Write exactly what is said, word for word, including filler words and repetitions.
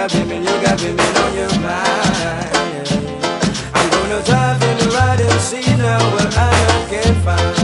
got women, you got women on your mind. I'm gonna drive in the ride and see now what I can't find.